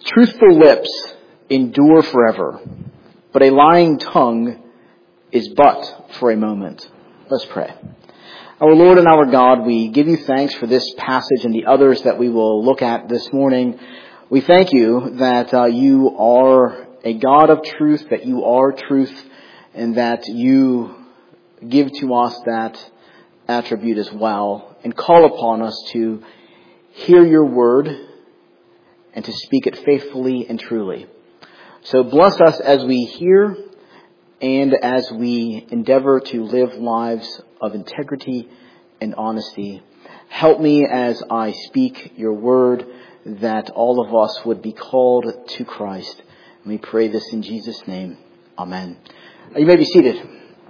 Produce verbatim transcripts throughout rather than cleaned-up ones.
Truthful lips endure forever, but a lying tongue is but for a moment. Let's pray. Our Lord and our God, we give you thanks for this passage and the others that we will look at this morning. We thank you that uh, you are a God of truth, that you are truth, and that you give to us that attribute as well, and call upon us to hear your word and to speak it faithfully and truly. So bless us as we hear and as we endeavor to live lives of integrity and honesty. Help me as I speak your word, that all of us would be called to Christ. And we pray this in Jesus' name. Amen. You may be seated.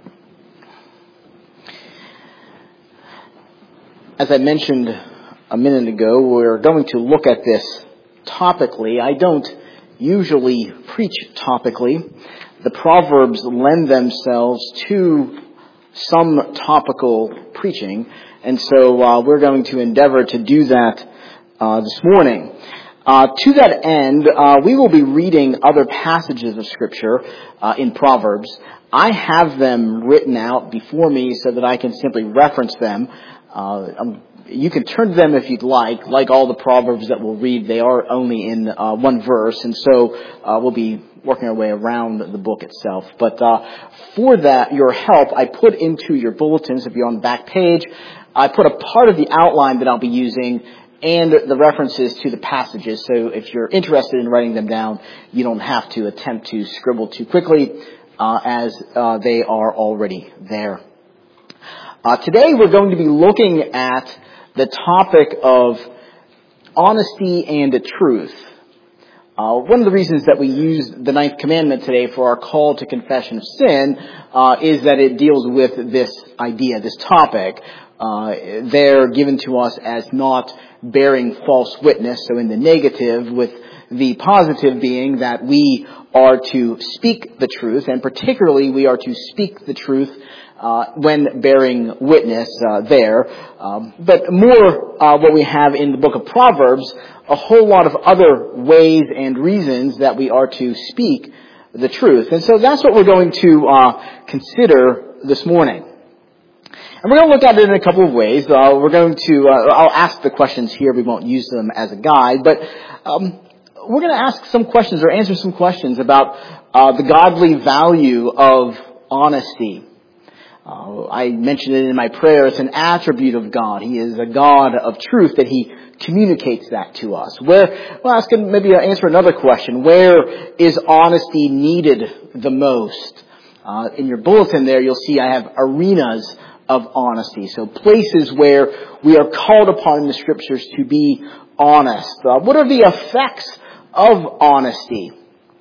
As I mentioned a minute ago, we're going to look at this topically. I don't usually preach topically. The Proverbs lend themselves to some topical preaching, and so uh, we're going to endeavor to do that uh, this morning. Uh, to that end, uh, we will be reading other passages of Scripture uh, in Proverbs. I have them written out before me so that I can simply reference them. Uh, I'm You can turn to them if you'd like. Like all the Proverbs that we'll read, they are only in uh, one verse, and so uh, we'll be working our way around the book itself. But uh, for that, your help, I put into your bulletins, if you're on the back page, I put a part of the outline that I'll be using and the references to the passages. So if you're interested in writing them down, you don't have to attempt to scribble too quickly, uh, as uh, they are already there. Uh, today we're going to be looking at the topic of honesty and truth. Uh, one of the reasons that we use the ninth commandment today for our call to confession of sin uh, is that it deals with this idea, this topic. Uh, they're given to us as not bearing false witness, so in the negative, with the positive being that we are to speak the truth, and particularly we are to speak the truth Uh, when bearing witness uh, there. Um, but more uh, what we have in the book of Proverbs, a whole lot of other ways and reasons that we are to speak the truth. And so that's what we're going to uh, consider this morning. And we're going to look at it in a couple of ways. Uh, we're going to, uh, I'll ask the questions here. We won't use them as a guide, but um, we're going to ask some questions or answer some questions about uh, the godly value of honesty. Uh, I mentioned it in my prayer. It's an attribute of God. He is a God of truth, that He communicates that to us. Where, well, I can maybe answer another question. Where is honesty needed the most? Uh, in your bulletin there, you'll see I have arenas of honesty. So places where we are called upon in the Scriptures to be honest. Uh, what are the effects of honesty?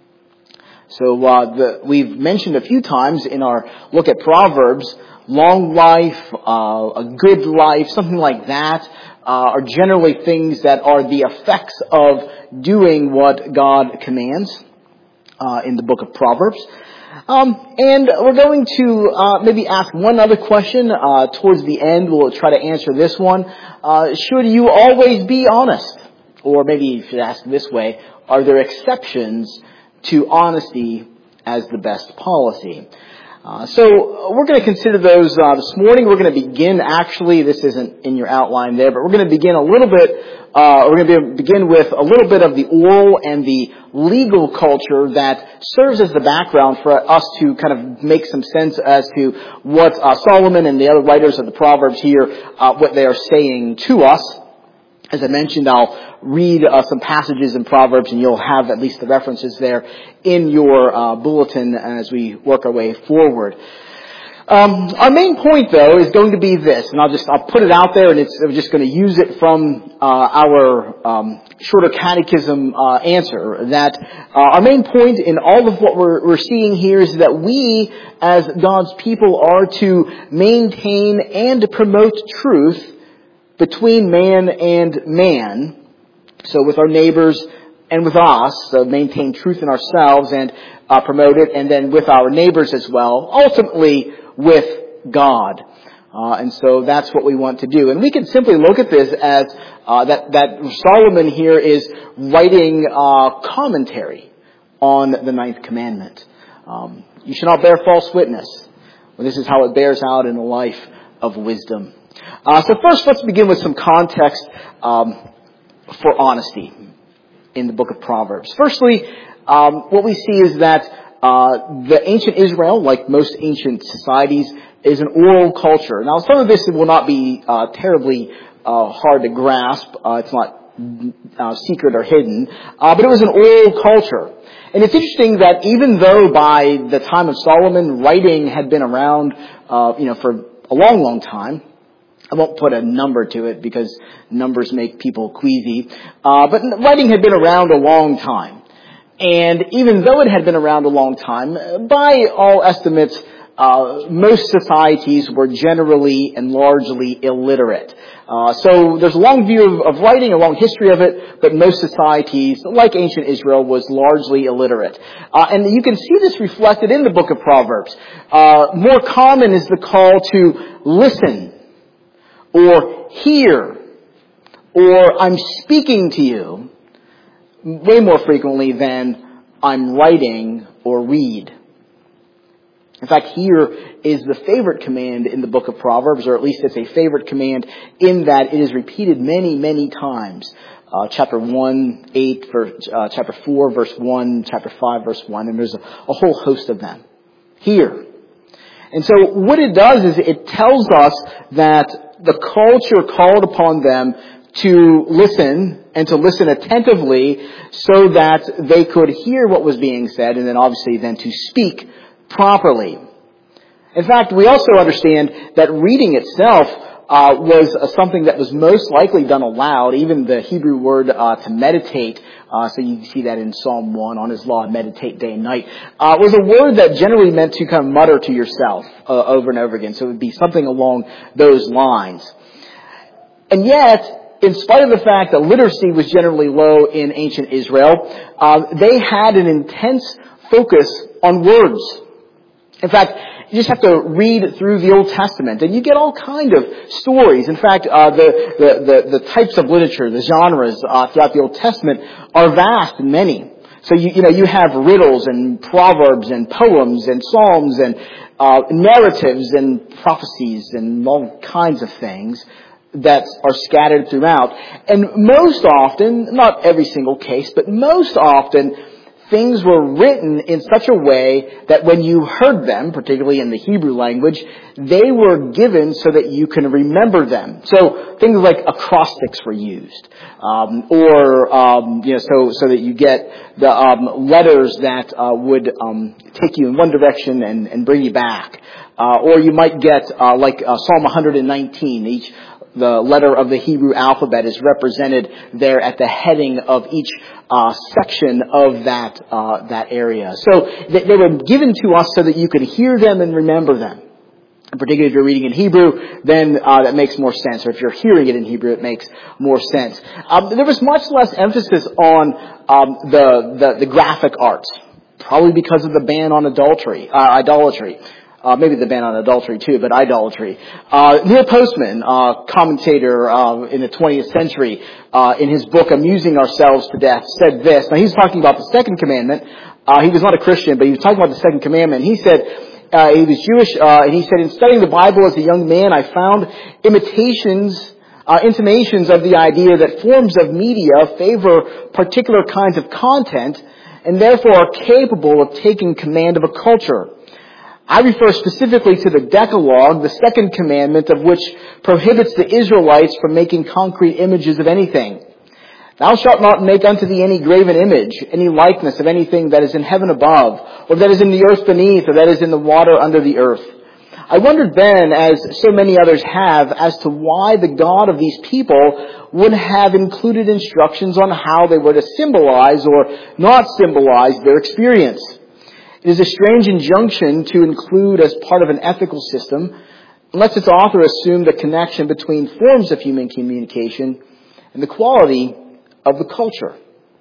So uh, the, we've mentioned a few times in our look at Proverbs, long life, uh, a good life, something like that, uh, are generally things that are the effects of doing what God commands uh, in the book of Proverbs. Um, and we're going to uh, maybe ask one other question uh, towards the end. We'll try to answer this one. Uh, should you always be honest? Or maybe you should ask this way, are there exceptions to honesty as the best policy? Uh, so we're going to consider those uh, this morning. We're going to begin, actually, this isn't in your outline there, but we're going to begin a little bit, uh, we're going to begin with a little bit of the oral and the legal culture that serves as the background for us to kind of make some sense as to what uh, Solomon and the other writers of the Proverbs here, uh, what they are saying to us. As I mentioned, I'll read uh, some passages in Proverbs, and you'll have at least the references there in your uh, bulletin as we work our way forward. Um, our main point, though, is going to be this, and I'll just I'll put it out there, and it's, I'm just going to use it from uh, our um, shorter catechism uh, answer. That uh, our main point in all of what we're, we're seeing here is that we, as God's people, are to maintain and promote truth between man and man, so with our neighbors and with us, so maintain truth in ourselves and uh, promote it, and then with our neighbors as well, ultimately with God. Uh, and so that's what we want to do. And we can simply look at this as uh, that, that Solomon here is writing uh, commentary on the ninth commandment. Um, you shall not bear false witness. Well, this is how it bears out in the life of wisdom. Uh, so first, let's begin with some context um, for honesty in the book of Proverbs. Firstly, um, what we see is that uh, the ancient Israel, like most ancient societies, is an oral culture. Now, some of this will not be uh, terribly uh, hard to grasp. Uh, it's not uh, secret or hidden. Uh, but it was an oral culture. And it's interesting that even though by the time of Solomon, writing had been around, uh, you know, for a long, long time, I won't put a number to it because numbers make people queasy, uh, but writing had been around a long time. And even though it had been around a long time, by all estimates, Uh, most societies were generally and largely illiterate. Uh, so there's a long view of, of writing, a long history of it, but most societies, like ancient Israel, was largely illiterate. Uh, and you can see this reflected in the book of Proverbs. Uh, more common is the call to listen, or hear, or I'm speaking to you, way more frequently than I'm writing or read. In fact, here is the favorite command in the book of Proverbs, or at least it's a favorite command in that it is repeated many, many times. Uh, chapter one, eight, verse, uh, chapter four, verse one, chapter five, verse one, and there's a, a whole host of them. Here. And so what it does is it tells us that the culture called upon them to listen and to listen attentively so that they could hear what was being said and then obviously then to speak properly. In fact, we also understand that reading itself uh, was uh, something that was most likely done aloud. Even the Hebrew word uh, to meditate, uh, so you see that in Psalm one, on his law, meditate day and night, uh, was a word that generally meant to kind of mutter to yourself uh, over and over again. So it would be something along those lines. And yet, in spite of the fact that literacy was generally low in ancient Israel, uh, they had an intense focus on words. In fact, you just have to read through the Old Testament, and you get all kind of stories. In fact, uh, the, the, the, the types of literature, the genres uh, throughout the Old Testament are vast and many. So you, you know, you have riddles and proverbs and poems and psalms and uh, narratives and prophecies and all kinds of things that are scattered throughout. And most often, not every single case, but most often, things were written in such a way that when you heard them, particularly in the Hebrew language, they were given so that you can remember them. So things like acrostics were used, um, or um, you know, so so that you get the um, letters that uh, would um, take you in one direction and, and bring you back, uh, or you might get uh, like uh, Psalm one nineteen. Each the letter of the Hebrew alphabet is represented there at the heading of each uh, section of that uh, that area. So they, they were given to us so that you could hear them and remember them. And particularly if you're reading in Hebrew, then uh, that makes more sense. Or if you're hearing it in Hebrew, it makes more sense. Um, there was much less emphasis on um, the, the the graphic arts, probably because of the ban on adultery, uh, idolatry. Uh, maybe the ban on adultery too, but idolatry. Uh, Neil Postman, uh, commentator uh, in the twentieth century, uh, in his book Amusing Ourselves to Death, said this. Now he's talking about the second commandment. Uh, he was not a Christian, but he was talking about the second commandment. He said, uh, he was Jewish, uh, and he said, in studying the Bible as a young man, I found imitations, uh, intimations of the idea that forms of media favor particular kinds of content and therefore are capable of taking command of a culture. I refer specifically to the Decalogue, the second commandment of which prohibits the Israelites from making concrete images of anything. Thou shalt not make unto thee any graven image, any likeness of anything that is in heaven above, or that is in the earth beneath, or that is in the water under the earth. I wondered then, as so many others have, as to why the God of these people would have included instructions on how they were to symbolize or not symbolize their experience. It is a strange injunction to include as part of an ethical system, unless its author assumed a connection between forms of human communication and the quality of the culture.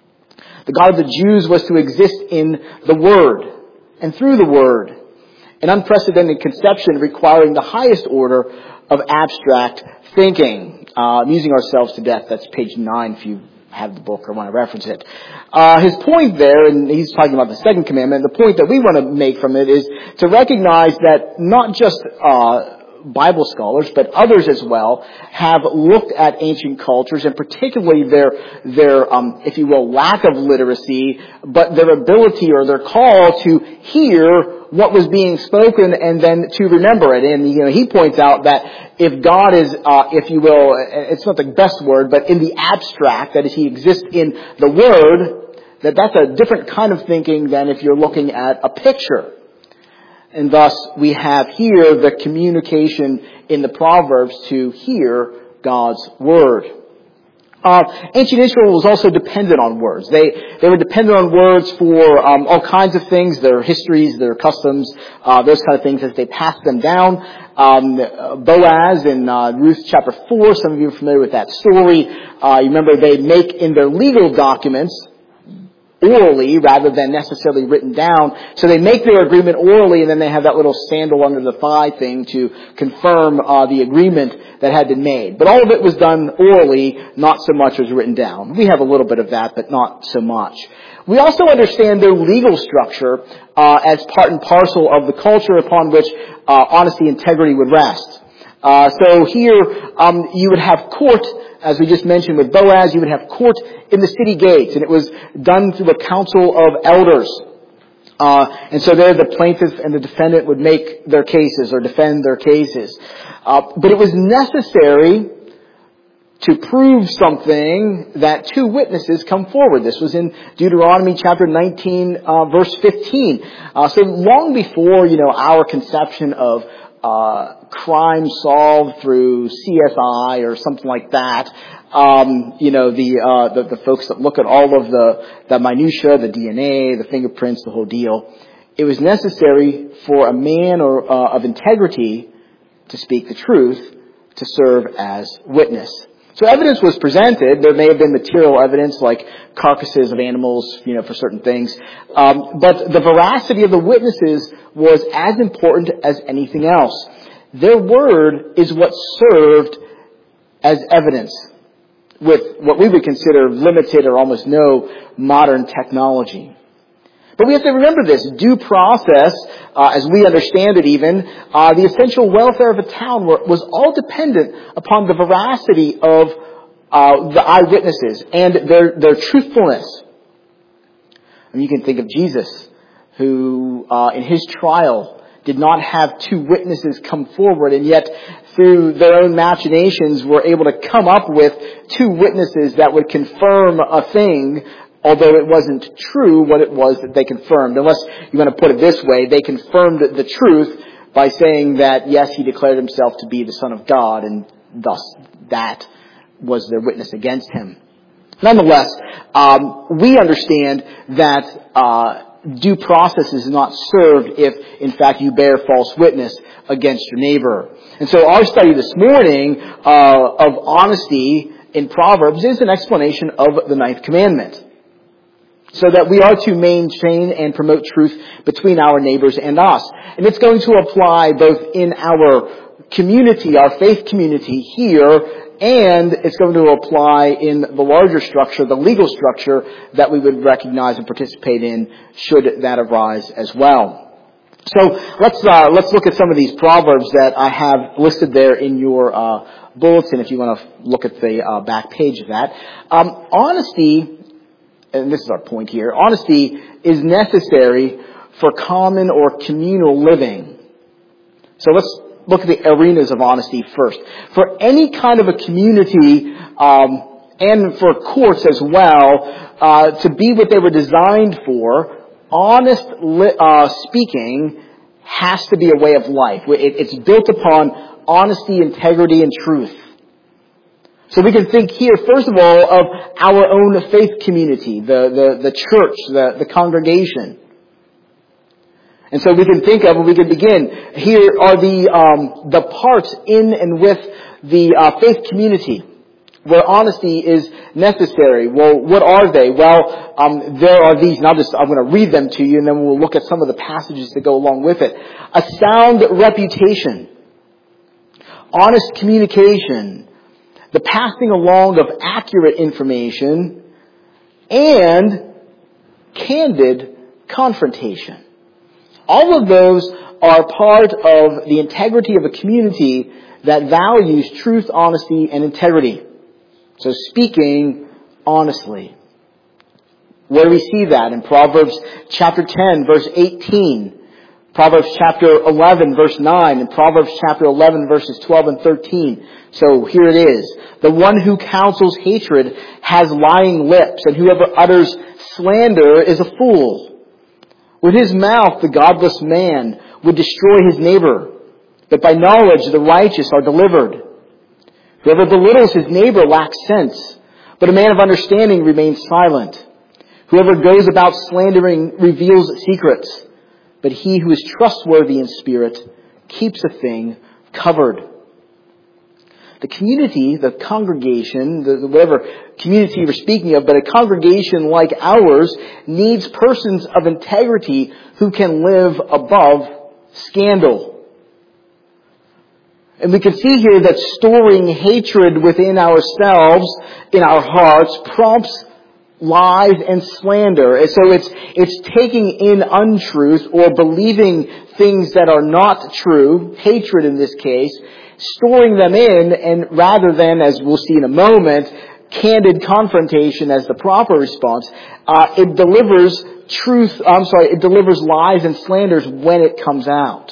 The God of the Jews was to exist in the Word and through the Word, an unprecedented conception requiring the highest order of abstract thinking. Uh, amusing ourselves to death. That's page nine if you have the book or want to reference it. Uh, his point there, and he's talking about the second commandment, the point that we want to make from it is to recognize that not just uh, Bible scholars, but others as well, have looked at ancient cultures, and particularly their, their, um, if you will, lack of literacy, but their ability or their call to hear what was being spoken and then to remember it. And, you know, he points out that if God is, uh, if you will, it's not the best word, but in the abstract, that is, he exists in the Word, that that's a different kind of thinking than if you're looking at a picture. And thus, we have here the communication in the Proverbs to hear God's Word. Uh, ancient Israel was also dependent on words. They they were dependent on words for um, all kinds of things, their histories, their customs, uh, those kind of things as they passed them down. Um, Boaz in uh, Ruth chapter four, some of you are familiar with that story. Uh, you remember they make in their legal documents orally rather than necessarily written down. So they make their agreement orally, and then they have that little sandal under the thigh thing to confirm uh, the agreement that had been made. But all of it was done orally, not so much was written down. We have a little bit of that, but not so much. We also understand their legal structure uh, as part and parcel of the culture upon which uh, honesty and integrity would rest. Uh, so here um, you would have court, as we just mentioned with Boaz, you would have court in the city gates, and it was done through a council of elders. Uh, and so there the plaintiff and the defendant would make their cases or defend their cases. Uh, but it was necessary to prove something that two witnesses come forward. This was in Deuteronomy chapter nineteen, uh, verse fifteen. Uh, so long before, you know, our conception of uh crime solved through C S I or something like that. Um, you know, the, uh, the, the folks that look at all of the, the minutia, the D N A, the fingerprints, the whole deal. It was necessary for a man or, uh, of integrity to speak the truth, to serve as witness. So evidence was presented. There may have been material evidence like carcasses of animals, you know, for certain things. Um, but the veracity of the witnesses was as important as anything else. Their word is what served as evidence with what we would consider limited or almost no modern technology. But we have to remember this. Due process, uh, as we understand it even, uh, the essential welfare of a town were, was all dependent upon the veracity of uh, the eyewitnesses and their, their truthfulness. And you can think of Jesus, who uh, in his trial did not have two witnesses come forward, and yet through their own machinations were able to come up with two witnesses that would confirm a thing, although it wasn't true what it was that they confirmed. Unless you want to put it this way, they confirmed the truth by saying that, yes, he declared himself to be the Son of God, and thus that was their witness against him. Nonetheless, um, we understand that uh due process is not served if, in fact, you bear false witness against your neighbor. And so our study this morning uh, of honesty in Proverbs is an explanation of the ninth commandment. So that we are to maintain and promote truth between our neighbors and us. And it's going to apply both in our community, our faith community here, and it's going to apply in the larger structure, the legal structure that we would recognize and participate in should that arise as well. So let's uh, let's look at some of these proverbs that I have listed there in your uh, bulletin if you want to look at the uh, back page of that. Um, honesty, and this is our point here, honesty is necessary for common or communal living. So let's look at the arenas of honesty first. For any kind of a community, um, and for courts as well, uh, to be what they were designed for, honest li- uh, speaking has to be a way of life. It, it's built upon honesty, integrity, and truth. So we can think here, first of all, of our own faith community, the, the, the church, the, the congregation. And so we can think of, and we can begin, here are the um, the parts in and with the uh, faith community where honesty is necessary. Well, what are they? Well, um, there are these, and I'll just, I'm going to read them to you, and then we'll look at some of the passages that go along with it. A sound reputation. honest communication, the passing along of accurate information, and candid confrontation. All of those are part of the integrity of a community that values truth, honesty, and integrity. So speaking honestly. Where do we see that? In Proverbs chapter ten, verse eighteen. Proverbs chapter eleven, verse nine. And Proverbs chapter eleven, verses twelve and thirteen. So here it is. The one who counsels hatred has lying lips, and whoever utters slander is a fool. With his mouth the godless man would destroy his neighbor, but by knowledge the righteous are delivered. Whoever belittles his neighbor lacks sense, but a man of understanding remains silent. Whoever goes about slandering reveals secrets, but he who is trustworthy in spirit keeps a thing covered. The community, the congregation, the, whatever community we're speaking of, but a congregation like ours needs persons of integrity who can live above scandal. And we can see here that storing hatred within ourselves, in our hearts, prompts lies and slander. So it's it's taking in untruth or believing things that are not true, hatred in this case, storing them in, and rather than, as we'll see in a moment, candid confrontation as the proper response, uh, it delivers truth, I'm sorry, it delivers lies and slanders when it comes out.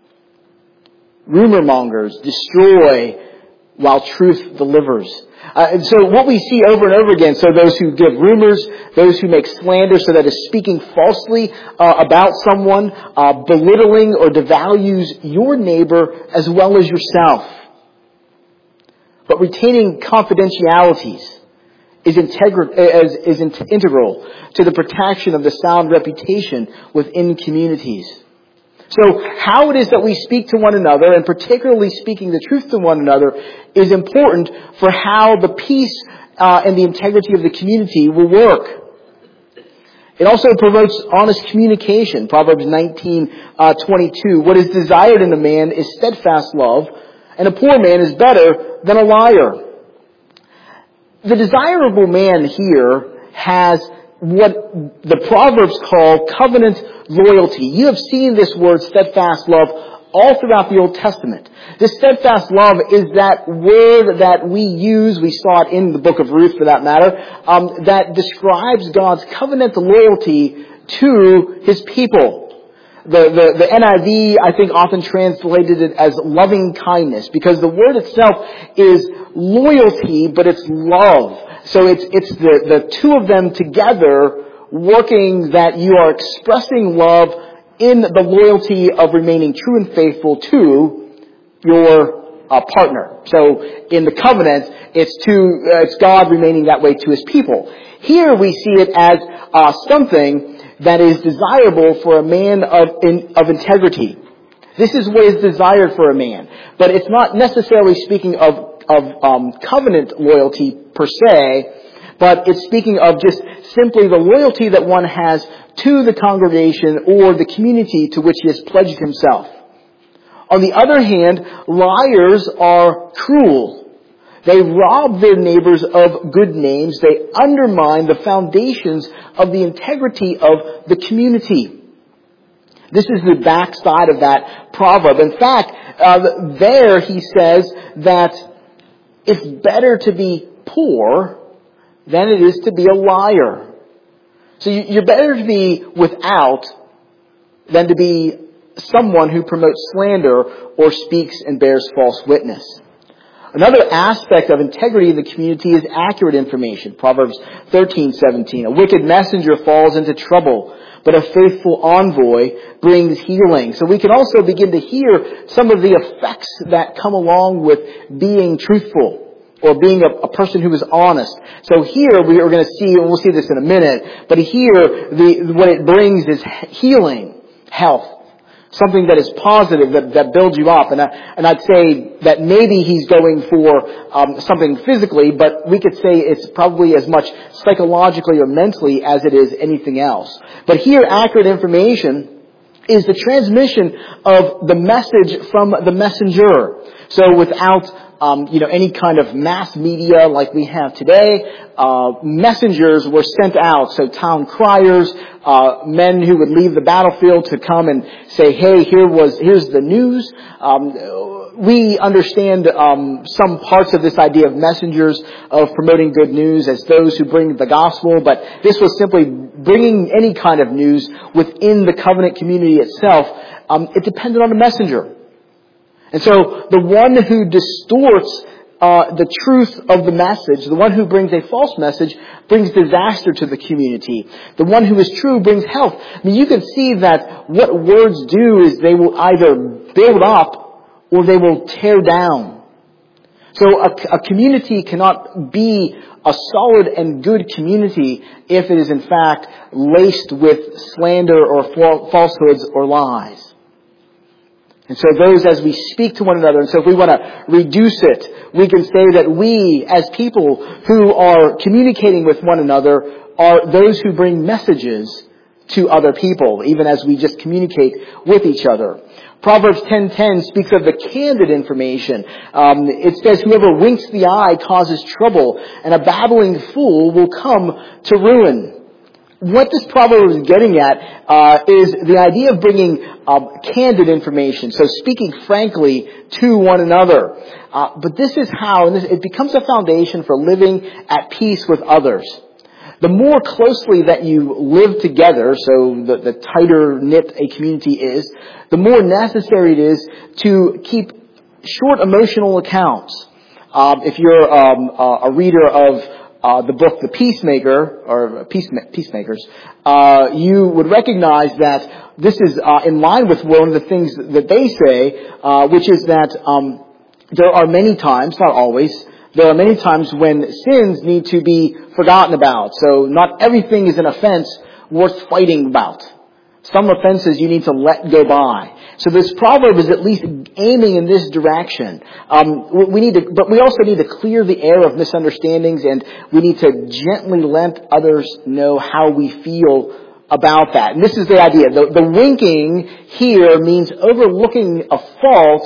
Rumor mongers destroy while truth delivers. Uh, and so what we see over and over again, so those who give rumors, those who make slander, so that is speaking falsely uh, about someone, uh, belittling or devalues your neighbor as well as yourself. But retaining confidentialities is, integral, is, is integral to the protection of the sound reputation within communities. So how it is that we speak to one another, and particularly speaking the truth to one another, is important for how the peace uh, and the integrity of the community will work. It also promotes honest communication. Proverbs nineteen twenty-two. What is desired in a man is steadfast love, and a poor man is better than a liar. The desirable man here has what the Proverbs call covenant loyalty. You have seen this word steadfast love all throughout the Old Testament. This steadfast love is that word that we use, we saw it in the book of Ruth for that matter, um, that describes God's covenant loyalty to His people. The, the, the N I V, I think, often translated it as loving kindness, because the word itself is loyalty, but it's love. So it's, it's the, the two of them together working, that you are expressing love in the loyalty of remaining true and faithful to your uh, partner. So in the covenant, it's to uh, it's God remaining that way to His people. Here we see it as uh, something that is desirable for a man of in, of integrity. This is what is desired for a man, but it's not necessarily speaking of of um, covenant loyalty per se, but it's speaking of just simply the loyalty that one has to the congregation or the community to which he has pledged himself. On the other hand, liars are cruel. They rob their neighbors of good names. They undermine the foundations of the integrity of the community. This is the backside of that proverb. In fact, uh, there he says that it's better to be poor than it is to be a liar. So you're better to be without than to be someone who promotes slander or speaks and bears false witness. Another aspect of integrity in the community is accurate information. Proverbs thirteen seventeen. A wicked messenger falls into trouble, but a faithful envoy brings healing. So we can also begin to hear some of the effects that come along with being truthful, or being a, a person who is honest. So here we are going to see, and we'll see this in a minute, but here the what it brings is healing, health, something that is positive, that, that builds you up. And, I, and I'd say that maybe he's going for um, something physically, but we could say it's probably as much psychologically or mentally as it is anything else. But here, accurate information is the transmission of the message from the messenger. So without um, you know, any kind of mass media like we have today, uh, messengers were sent out. So town criers, uh, men who would leave the battlefield to come and say, "Hey, here was here's the news." Um, we understand um, some parts of this idea of messengers of promoting good news as those who bring the gospel, but this was simply bringing any kind of news within the covenant community itself. Um, it depended on the messenger. And so the one who distorts uh, the truth of the message, the one who brings a false message, brings disaster to the community. The one who is true brings health. I mean, you can see that what words do is they will either build up or they will tear down. So a, a community cannot be a solid and good community if it is in fact laced with slander or falsehoods or lies. And so those, as we speak to one another, and so if we want to reduce it, we can say that we, as people who are communicating with one another, are those who bring messages to other people, even as we just communicate with each other. Proverbs ten ten speaks of the candid information. Um, it says, "Whoever winks the eye causes trouble, and a babbling fool will come to ruin." What this proverb is getting at uh, is the idea of bringing um, candid information, so speaking frankly to one another. Uh, but this is how, and this, it becomes a foundation for living at peace with others. The more closely that you live together, so the, the tighter knit a community is, the more necessary it is to keep short emotional accounts. Um, if you're um, a reader of Uh, the book The Peacemaker, or Peacema- Peacemakers, uh, you would recognize that this is uh, in line with one of the things that they say, uh, which is that um, there are many times, not always, there are many times when sins need to be forgotten about. So not everything is an offense worth fighting about. Some offenses you need to let go by. So this proverb is at least aiming in this direction. Um, we need to, but we also need to clear the air of misunderstandings, and we need to gently let others know how we feel about that. And this is the idea. The, the winking here means overlooking a fault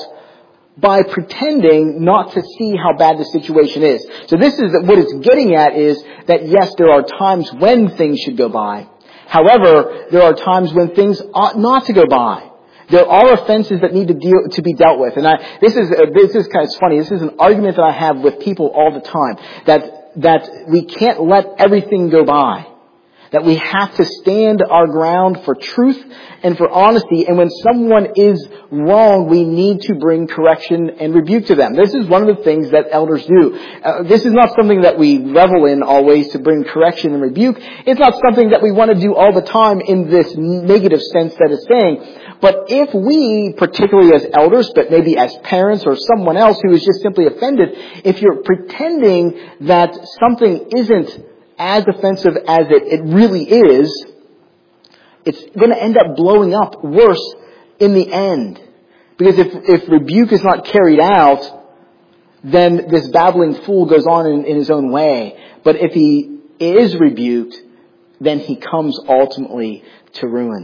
by pretending not to see how bad the situation is. So this is what it's getting at is that yes, there are times when things should go by. However, there are times when things ought not to go by. There are offenses that need to deal, to be dealt with. And I, this is, uh, this is kind of funny. This is an argument that I have with people all the time. That, that we can't let everything go by. That we have to stand our ground for truth and for honesty. And when someone is wrong, we need to bring correction and rebuke to them. This is one of the things that elders do. Uh, this is not something that we revel in always, to bring correction and rebuke. It's not something that we want to do all the time in this negative sense that it's saying. But if we, particularly as elders, but maybe as parents or someone else who is just simply offended, if you're pretending that something isn't as offensive as it, it really is, it's going to end up blowing up worse in the end. Because if, if rebuke is not carried out, then this babbling fool goes on in, in his own way. But if he is rebuked, then he comes ultimately to ruin.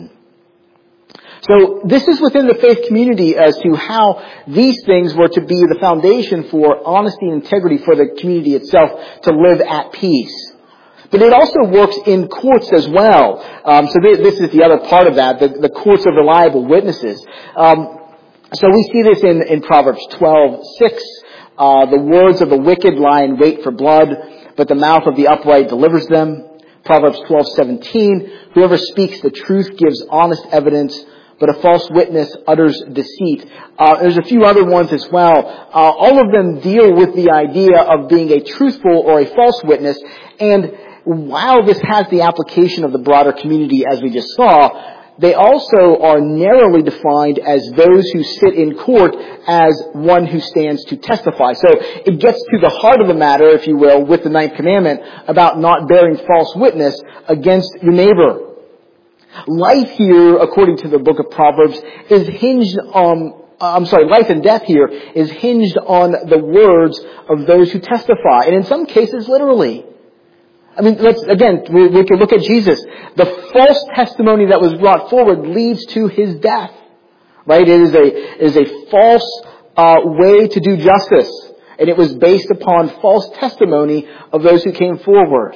So this is within the faith community as to how these things were to be the foundation for honesty and integrity for the community itself to live at peace. But it also works in courts as well. Um, so this, this is the other part of that, the, the courts of reliable witnesses. Um, so we see this in, in Proverbs twelve six. Uh, the words of the wicked lie in wait for blood, but the mouth of the upright delivers them. Proverbs twelve seventeen. Whoever speaks the truth gives honest evidence, but a false witness utters deceit. Uh, there's a few other ones as well. Uh, all of them deal with the idea of being a truthful or a false witness. And while this has the application of the broader community as we just saw, they also are narrowly defined as those who sit in court as one who stands to testify. So it gets to the heart of the matter, if you will, with the ninth commandment about not bearing false witness against your neighbor. Life here, according to the book of Proverbs, is hinged on, I'm sorry, life and death here is hinged on the words of those who testify. And in some cases, literally. I mean, let's, again, we, we can look at Jesus. The false testimony that was brought forward leads to his death. Right? It is a, it is a false uh, way to do justice. And it was based upon false testimony of those who came forward.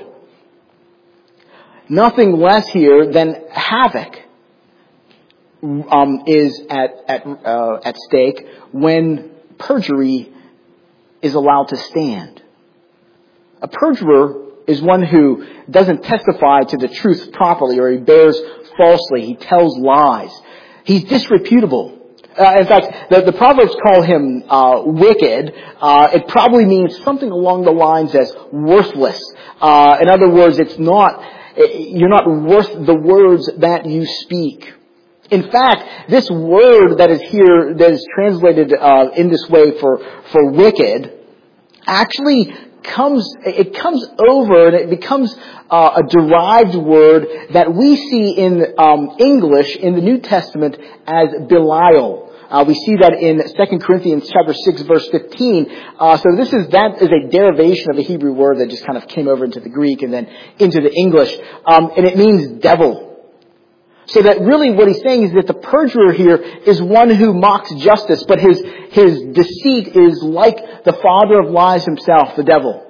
Nothing less here than havoc um, is at at, uh, at stake when perjury is allowed to stand. A perjurer is one who doesn't testify to the truth properly, or he bears falsely. He tells lies. He's disreputable. Uh, in fact, the, the Proverbs call him uh, wicked. Uh, it probably means something along the lines as worthless. Uh, in other words, it's not, you're not worth the words that you speak. In fact, this word that is here, that is translated uh, in this way for, for wicked, actually comes, it comes over and it becomes uh, a derived word that we see in um, English in the New Testament as Belial. Uh, we see that in Second Corinthians chapter six, verse fifteen. Uh, so this is, that is a derivation of a Hebrew word that just kind of came over into the Greek and then into the English. Um, and it means devil. So that really what he's saying is that the perjurer here is one who mocks justice, but his, his deceit is like the father of lies himself, the devil.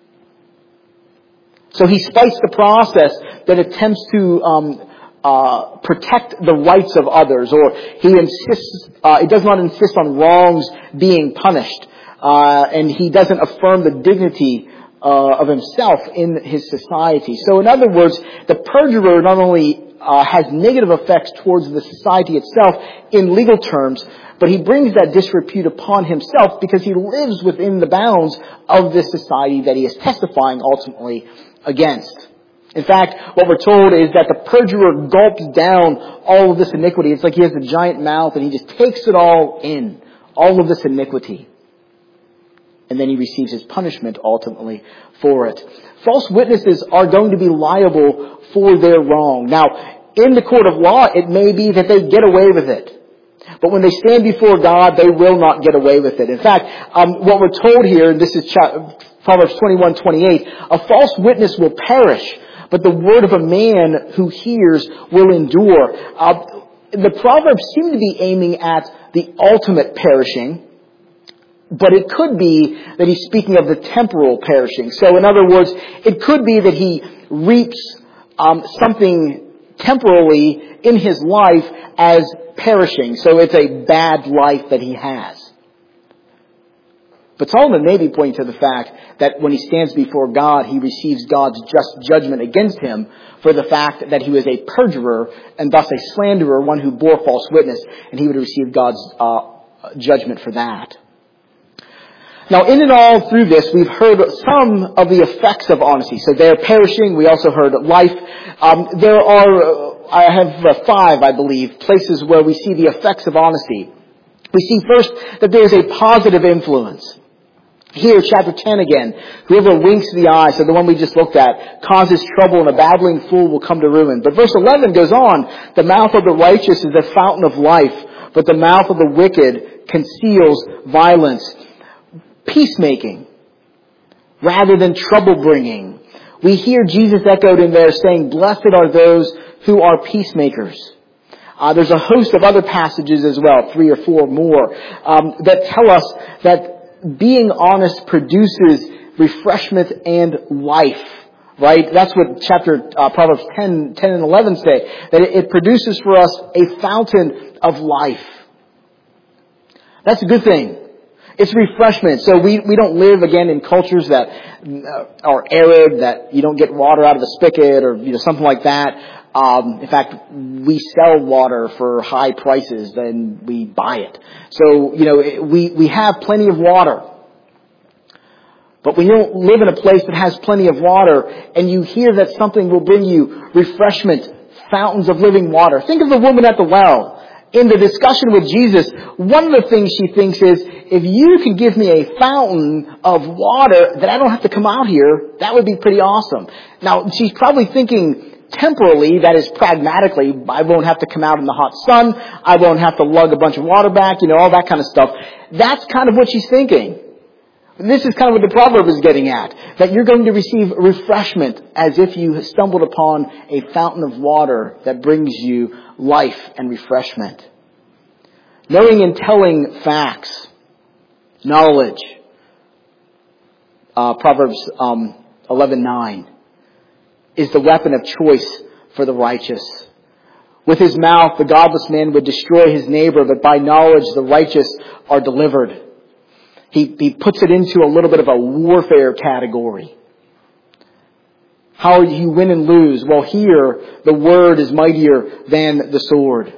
So he spites the process that attempts to, um, Uh, protect the rights of others, or he insists, uh, he does not insist on wrongs being punished, uh, and he doesn't affirm the dignity uh, of himself in his society. So in other words, the perjurer not only uh, has negative effects towards the society itself in legal terms, but he brings that disrepute upon himself because he lives within the bounds of this society that he is testifying ultimately against. In fact, what we're told is that the perjurer gulps down all of this iniquity. It's like he has a giant mouth and he just takes it all in, all of this iniquity. And then he receives his punishment ultimately for it. False witnesses are going to be liable for their wrong. Now, in the court of law, it may be that they get away with it. But when they stand before God, they will not get away with it. In fact, um, what we're told here, and this is Proverbs twenty-one twenty-eight, a false witness will perish, but the word of a man who hears will endure. Uh, the Proverbs seem to be aiming at the ultimate perishing, but it could be that he's speaking of the temporal perishing. So in other words, it could be that he reaps um, something temporally in his life as perishing. So it's a bad life that he has. But Solomon may be pointing to the fact that when he stands before God, he receives God's just judgment against him for the fact that he was a perjurer and thus a slanderer, one who bore false witness, and he would receive God's uh, judgment for that. Now, in and all through this, we've heard some of the effects of honesty. So they're perishing. We also heard life. Um, there are, uh, I have uh, five, I believe, places where we see the effects of honesty. We see first that there is a positive influence. Here, chapter ten again, whoever winks the eye, so the one we just looked at, causes trouble and a babbling fool will come to ruin. But verse eleven goes on, the mouth of the righteous is the fountain of life, but the mouth of the wicked conceals violence. Peacemaking, rather than trouble bringing. We hear Jesus echoed in there saying, blessed are those who are peacemakers. Uh, there's a host of other passages as well, three or four more, um, that tell us that being honest produces refreshment and life, right? That's what chapter uh, Proverbs ten, ten and eleven say, that it, it produces for us a fountain of life. That's a good thing. It's refreshment. So we, we don't live, again, in cultures that are arid, that you don't get water out of the spigot or, you know, something like that. Um, in fact, we sell water for high prices, then we buy it. So, you know, we, we have plenty of water. But when you don't live in a place that has plenty of water and you hear that something will bring you refreshment, fountains of living water. Think of the woman at the well. In the discussion with Jesus, one of the things she thinks is, if you can give me a fountain of water that I don't have to come out here, that would be pretty awesome. Now, she's probably thinking temporally, that is pragmatically, I won't have to come out in the hot sun, I won't have to lug a bunch of water back, you know, all that kind of stuff. That's kind of what she's thinking. And this is kind of what the proverb is getting at, that you're going to receive refreshment as if you stumbled upon a fountain of water that brings you life and refreshment. Knowing and telling facts, knowledge. Uh, Proverbs um, eleven nine is the weapon of choice for the righteous. With his mouth, the godless man would destroy his neighbor, but by knowledge, the righteous are delivered. He, he puts it into a little bit of a warfare category. How you win and lose? Well, here, the word is mightier than the sword.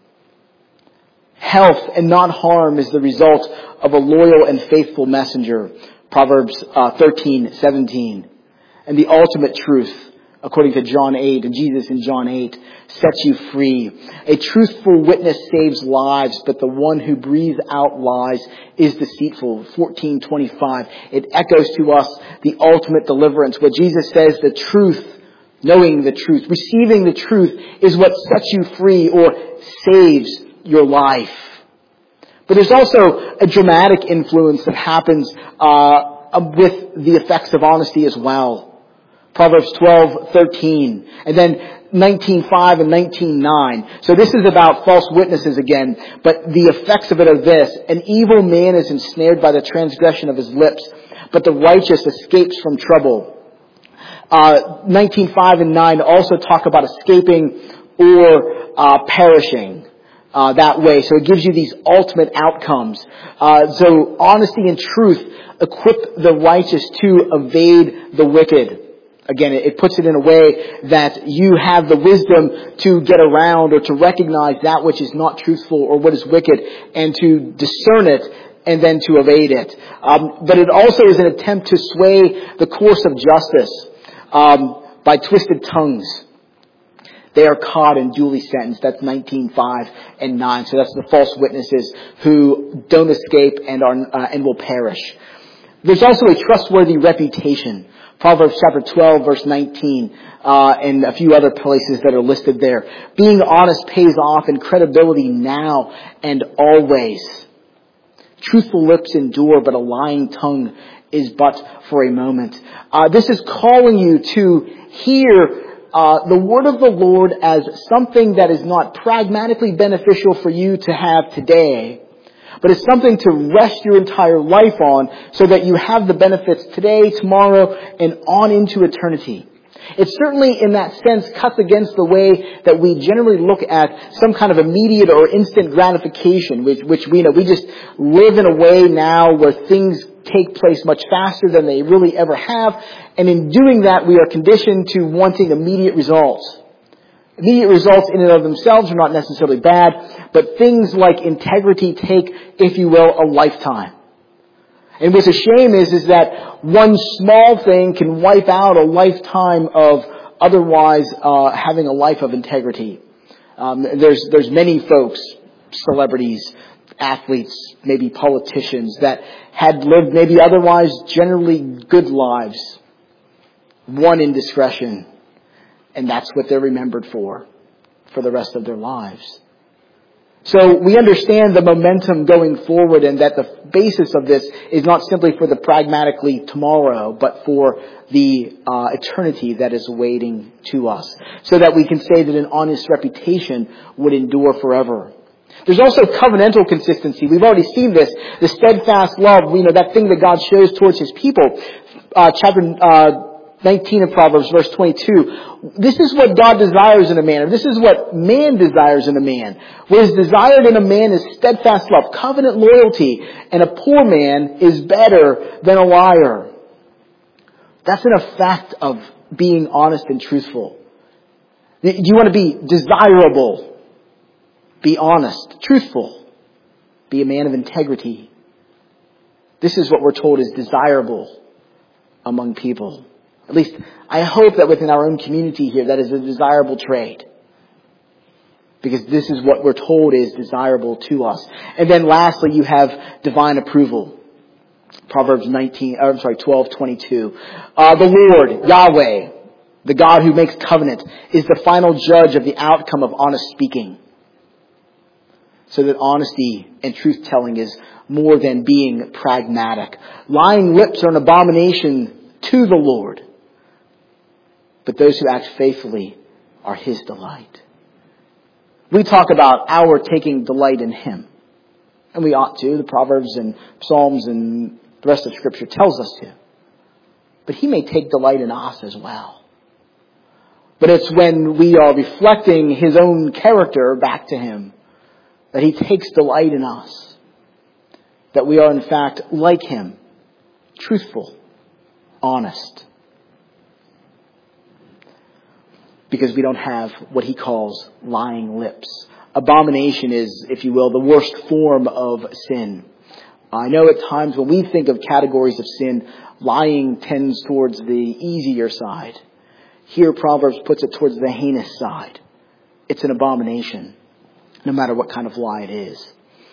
Health and not harm is the result of a loyal and faithful messenger. Proverbs uh, thirteen seventeen. And the ultimate truth, according to John eight, and Jesus in John eight, sets you free. A truthful witness saves lives, but the one who breathes out lies is deceitful. fourteen twenty-five. It echoes to us the ultimate deliverance. What Jesus says, the truth, knowing the truth, receiving the truth is what sets you free or saves your life. But there's also a dramatic influence that happens uh, with the effects of honesty as well. Proverbs twelve thirteen, and then nineteen five and nineteen nine. So this is about false witnesses again, but the effects of it are this: an evil man is ensnared by the transgression of his lips, but the righteous escapes from trouble. Uh, nineteen five and nine also talk about escaping or uh, perishing. Uh, that way. So it gives you these ultimate outcomes. Uh, so honesty and truth equip the righteous to evade the wicked. Again, it, it puts it in a way that you have the wisdom to get around or to recognize that which is not truthful or what is wicked and to discern it and then to evade it. Um, but it also is an attempt to sway the course of justice um, by twisted tongues. They are caught and duly sentenced. That's nineteen five and nine. So that's the false witnesses who don't escape and are uh, and will perish. There's also a trustworthy reputation. Proverbs chapter twelve, verse nineteen, uh, and a few other places that are listed there. Being honest pays off in credibility now and always. Truthful lips endure, but a lying tongue is but for a moment. Uh, this is calling you to hear Uh, the word of the Lord as something that is not pragmatically beneficial for you to have today, but it's something to rest your entire life on so that you have the benefits today, tomorrow, and on into eternity. It certainly, in that sense, cuts against the way that we generally look at some kind of immediate or instant gratification, which, which we know we just live in a way now where things take place much faster than they really ever have. And in doing that, we are conditioned to wanting immediate results. Immediate results in and of themselves are not necessarily bad, but things like integrity take, if you will, a lifetime. And what's a shame is, is that one small thing can wipe out a lifetime of otherwise uh, having a life of integrity. Um, there's there's many folks, celebrities, athletes, maybe politicians that had lived maybe otherwise generally good lives. One indiscretion, and that's what they're remembered for, for the rest of their lives. So we understand the momentum going forward and that the basis of this is not simply for the pragmatically tomorrow, but for the uh, eternity that is awaiting to us. So that we can say that an honest reputation would endure forever. There's also covenantal consistency. We've already seen this. The steadfast love, you know, that thing that God shows towards His people. Uh, chapter uh, nineteen of Proverbs, verse twenty-two. This is what God desires in a man. Or this is what man desires in a man. What is desired in a man is steadfast love, covenant loyalty. And a poor man is better than a liar. That's an effect of being honest and truthful. Do you want to be desirable? Be honest, truthful. Be a man of integrity. This is what we're told is desirable among people. At least, I hope that within our own community here, that is a desirable trait. Because this is what we're told is desirable to us. And then lastly, you have divine approval. Proverbs nineteen, or I'm sorry, twelve twenty-two. Uh, the Lord, Yahweh, the God who makes covenant, is the final judge of the outcome of honest speaking. So that honesty and truth-telling is more than being pragmatic. Lying lips are an abomination to the Lord, but those who act faithfully are His delight. We talk about our taking delight in Him, and we ought to. The Proverbs and Psalms and the rest of Scripture tells us to. But He may take delight in us as well. But it's when we are reflecting His own character back to Him that He takes delight in us. That we are in fact like Him, truthful, honest. Because we don't have what He calls lying lips. Abomination is, if you will, the worst form of sin. I know at times when we think of categories of sin, lying tends towards the easier side. Here Proverbs puts it towards the heinous side. It's an abomination, no matter what kind of lie it is.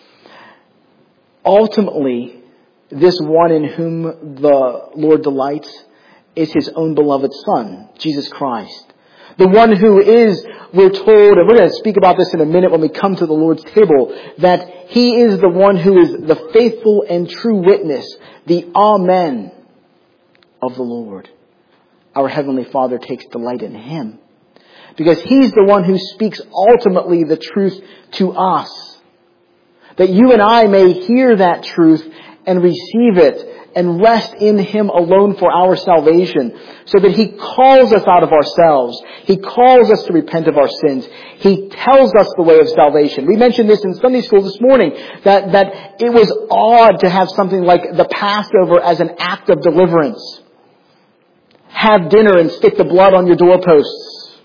Ultimately, this one in whom the Lord delights is His own beloved Son, Jesus Christ. The one who is, we're told, and we're going to speak about this in a minute when we come to the Lord's table, that He is the one who is the faithful and true witness, the Amen of the Lord. Our Heavenly Father takes delight in Him because He's the one who speaks ultimately the truth to us. That you and I may hear that truth and receive it and rest in Him alone for our salvation, so that He calls us out of ourselves. He calls us to repent of our sins. He tells us the way of salvation. We mentioned this in Sunday school this morning, that, that it was odd to have something like the Passover as an act of deliverance. Have dinner and stick the blood on your doorposts.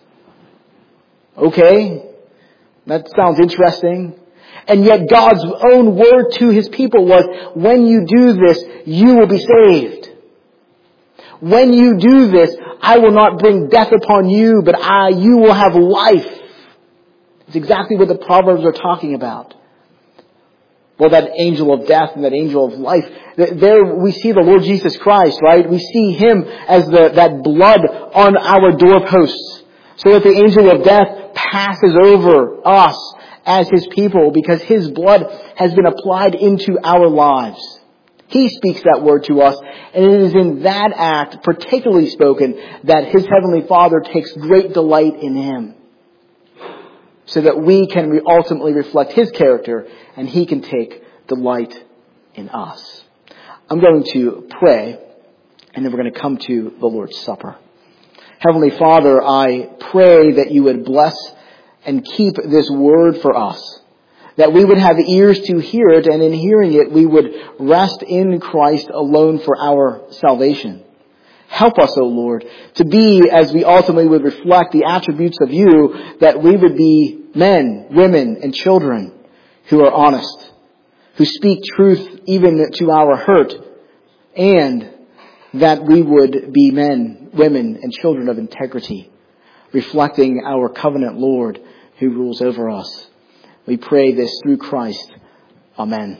Okay, that sounds interesting. And yet God's own word to His people was, when you do this, you will be saved. When you do this, I will not bring death upon you, but I, you will have life. It's exactly what the Proverbs are talking about. Well, that angel of death and that angel of life, there we see the Lord Jesus Christ, right? We see Him as the, that blood on our doorposts, so that the angel of death passes over us as His people, because His blood has been applied into our lives. He speaks that word to us, and it is in that act, particularly spoken, that His Heavenly Father takes great delight in Him, so that we can ultimately reflect His character, and He can take delight in us. I'm going to pray, and then we're going to come to the Lord's Supper. Heavenly Father, I pray that You would bless and keep this word for us, that we would have ears to hear it, and in hearing it we would rest in Christ alone for our salvation. Help us, O Lord, to be, as we ultimately would reflect the attributes of You, that we would be men, women, and children who are honest, who speak truth even to our hurt, and that we would be men, women, and children of integrity, reflecting our covenant Lord who rules over us. We pray this through Christ. Amen.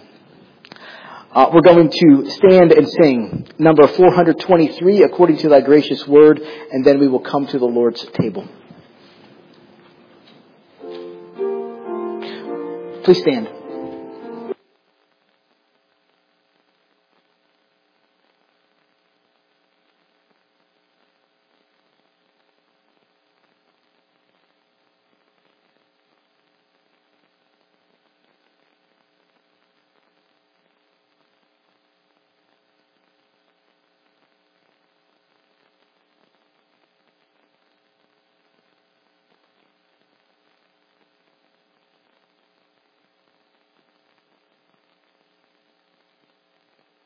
Uh, we're going to stand and sing number four hundred twenty-three, According to Thy Gracious Word, and then we will come to the Lord's table. Please stand.